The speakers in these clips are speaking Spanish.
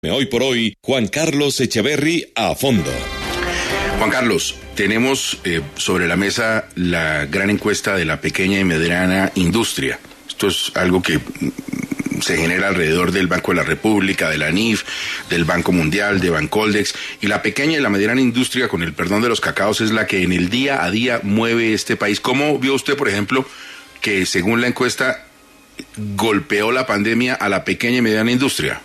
Hoy por hoy, Juan Carlos Echeverry a fondo. Juan Carlos, tenemos sobre la mesa la gran encuesta de la pequeña y mediana industria. Esto es algo que se genera alrededor del Banco de la República, de la ANIF, del Banco Mundial, de Bancoldex, y la pequeña y la mediana industria, con el perdón de los cacaos, es la que en el día a día mueve este país. ¿Cómo vio usted, por ejemplo, que según la encuesta golpeó la pandemia a la pequeña y mediana industria?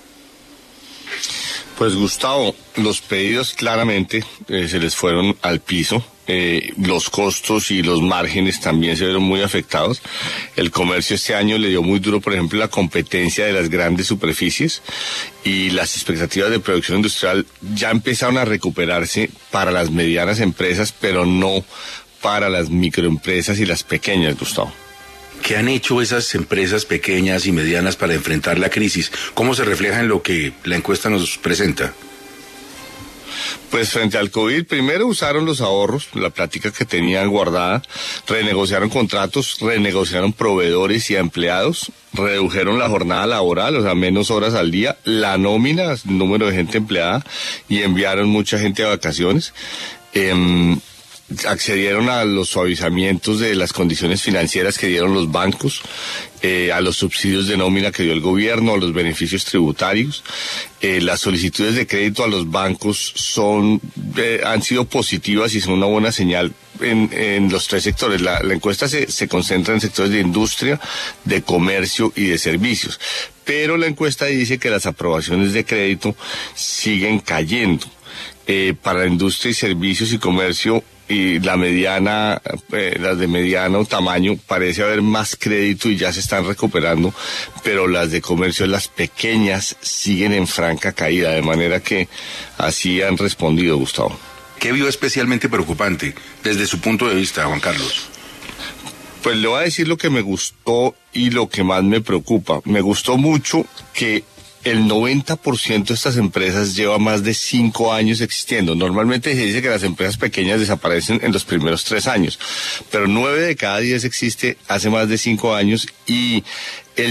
Pues Gustavo, los pedidos claramente se les fueron al piso. Los costos y los márgenes también se vieron muy afectados. El comercio este año le dio muy duro, por ejemplo, la competencia de las grandes superficies, y las expectativas de producción industrial ya empezaron a recuperarse para las medianas empresas, pero no para las microempresas y las pequeñas, Gustavo. ¿Qué han hecho esas empresas pequeñas y medianas para enfrentar la crisis? ¿Cómo se refleja en lo que la encuesta nos presenta? Pues frente al COVID, primero usaron los ahorros, la plática que tenían guardada, renegociaron contratos, renegociaron proveedores y empleados, redujeron la jornada laboral, o sea, menos horas al día, la nómina, el número de gente empleada, y enviaron mucha gente a vacaciones. Accedieron a los suavizamientos de las condiciones financieras que dieron los bancos, a los subsidios de nómina que dio el gobierno, a los beneficios tributarios. Las solicitudes de crédito a los bancos han sido positivas y son una buena señal en los tres sectores. La encuesta se concentra en sectores de industria, de comercio y de servicios, pero la encuesta dice que las aprobaciones de crédito siguen cayendo. Para la industria y servicios y comercio y la mediana, las de mediano tamaño, parece haber más crédito y ya se están recuperando, pero las de comercio, las pequeñas, siguen en franca caída, de manera que así han respondido, Gustavo. ¿Qué vio especialmente preocupante desde su punto de vista, Juan Carlos? Pues le voy a decir lo que me gustó y lo que más me preocupa. Me gustó mucho que el 90% de estas empresas lleva más de 5 años existiendo. Normalmente se dice que las empresas pequeñas desaparecen en los primeros 3 años, pero 9 de cada 10 existe hace más de 5 años y el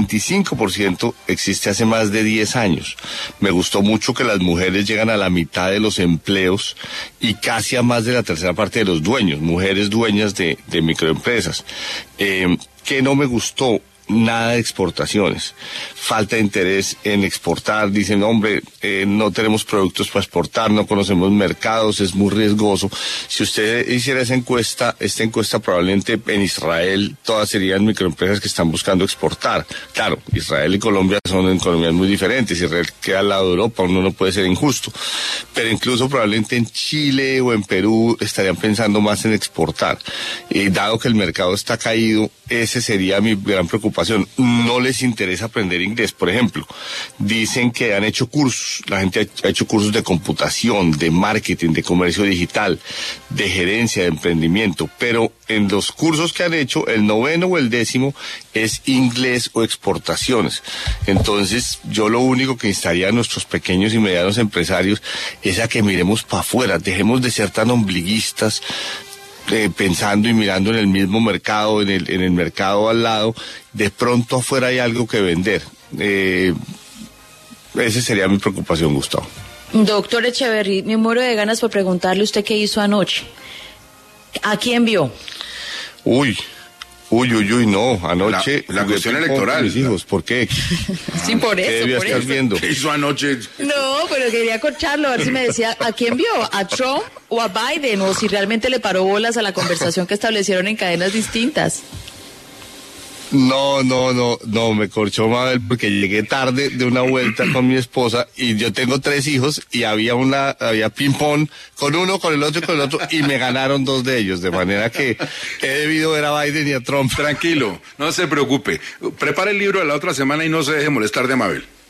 75% existe hace más de 10 años. Me gustó mucho que las mujeres llegan a la mitad de los empleos y casi a más de la tercera parte de los dueños, mujeres dueñas de microempresas. ¿Qué no me gustó? Nada de exportaciones, falta de interés en exportar. Dicen, hombre, no tenemos productos para exportar, no conocemos mercados, es muy riesgoso. Si usted hiciera esta encuesta probablemente en Israel todas serían microempresas que están buscando exportar. Claro, Israel y Colombia son economías muy diferentes, Israel queda al lado de Europa, uno no puede ser injusto, pero incluso probablemente en Chile o en Perú estarían pensando más en exportar. Dado que el mercado está caído, ese sería mi gran preocupación. No les interesa aprender inglés, por ejemplo. Dicen que han hecho cursos, la gente ha hecho cursos de computación, de marketing, de comercio digital, de gerencia, de emprendimiento, pero en los cursos que han hecho, el 9º o el 10º es inglés o exportaciones. Entonces, yo lo único que instaría a nuestros pequeños y medianos empresarios es a que miremos para afuera, dejemos de ser tan ombliguistas, pensando y mirando en el mismo mercado, en el mercado al lado. De pronto afuera hay algo que vender. Esa sería mi preocupación, Gustavo. Doctor Echeverry, me muero de ganas por preguntarle usted qué hizo anoche. ¿A quién vio? Uy, no, anoche... La cuestión electoral. Mis hijos, ¿por qué? Sí, por eso, ¿Qué debía por estar eso. viendo? ¿Qué hizo anoche? No, pero quería corcharlo, a ver si me decía, ¿a quién vio? ¿A Trump o a Biden? O si realmente le paró bolas a la conversación que establecieron en cadenas distintas. No, me corchó Mabel porque llegué tarde de una vuelta con mi esposa y yo tengo 3 hijos y había ping pong con uno, con el otro y con el otro y me ganaron 2 de ellos, de manera que he debido ver a Biden y a Trump. Tranquilo, no se preocupe. Prepare el libro de la otra semana y no se deje molestar de Mabel.